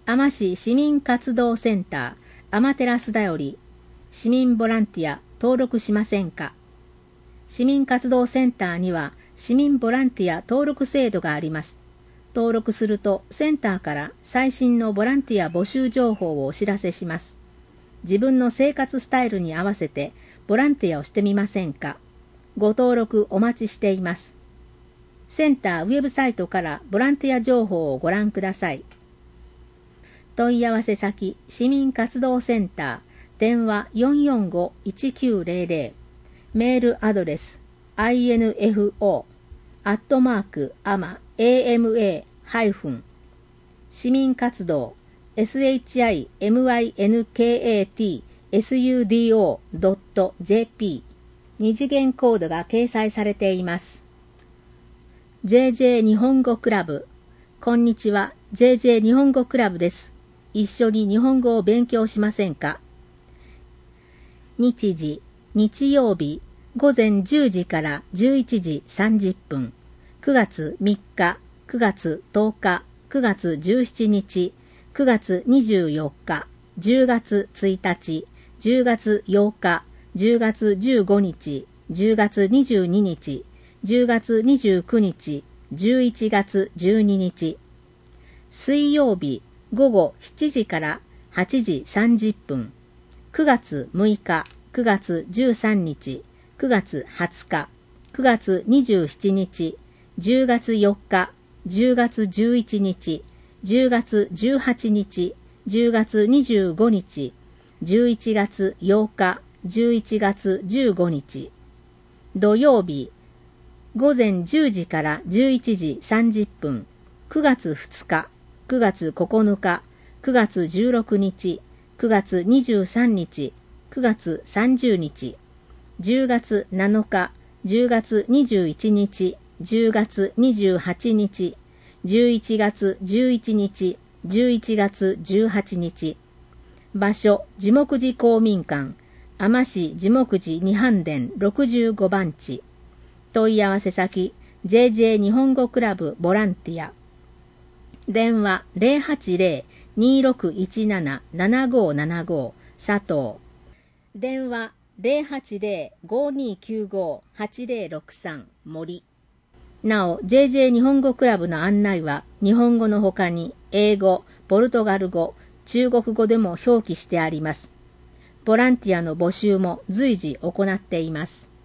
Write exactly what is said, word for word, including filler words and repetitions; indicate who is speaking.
Speaker 1: 海士市民活動センター、アマテラスだより、市民ボランティア登録しませんか？市民活動センターには市民ボランティア登録制度があります。登録するとセンターから最新のボランティア募集情報をお知らせします。自分の生活スタイルに合わせてボランティアをしてみませんか？ご登録お待ちしています。センターウェブサイトからボランティア情報をご覧ください。問い合わせ先、市民活動センター、電話 よんよんご いちきゅうゼロゼロ、メールアドレス、アイエヌエフオー、アットマーク、アマ、エーエムエー、ハイフン、市民活動、シミン活動 ドットジェーピー、二次元コードが掲載されています。ジェージェー 日本語クラブ。こんにちは、ジェージェー 日本語クラブです。一緒に日本語を勉強しませんか？日時、日曜日、午前じゅうじからじゅういちじさんじゅっぷん。くがつみっか、くがつとおか、くがつじゅうしちにち、くがつにじゅうよっか、じゅうがつついたち、じゅうがつようか、じゅうがつじゅうごにち、じゅうがつにじゅうににち、じゅうがつにじゅうくにち、じゅういちがつじゅうににち。水曜日、午後しちじからはちじさんじゅっぷん。くがつむいか、くがつじゅうさんにち、くがつはつか、くがつにじゅうしちにち、じゅうがつよっか、じゅうがつじゅういちにち、じゅうがつじゅうはちにち、じゅうがつにじゅうごにち、じゅういちがつようか、じゅういちがつじゅうごにち。土曜日、午前じゅうじからじゅういちじさんじゅっぷん、くがつふつか、くがつここのか、くがつじゅうろくにち、くがつにじゅうさんにち、くがつさんじゅうにち、じゅうがつなのか、じゅうがつにじゅういちにち、じゅうがつにじゅうはちにち、じゅういちがつじゅういちにち、じゅういちがつじゅうはちにち。場所、樹木寺公民館、海士樹木寺二飯殿ろくじゅうごばんち。問い合わせ先、ジェージェー 日本語クラブボランティア。電話 ゼロはちゼロ にろくいちなな ななごななご 佐藤。電話 ゼロはちゼロ ごにきゅうご はちゼロろくさん 森。なお、ジェージェー 日本語クラブの案内は日本語の他に英語、ポルトガル語、中国語でも表記してあります。ボランティアの募集も随時行っています。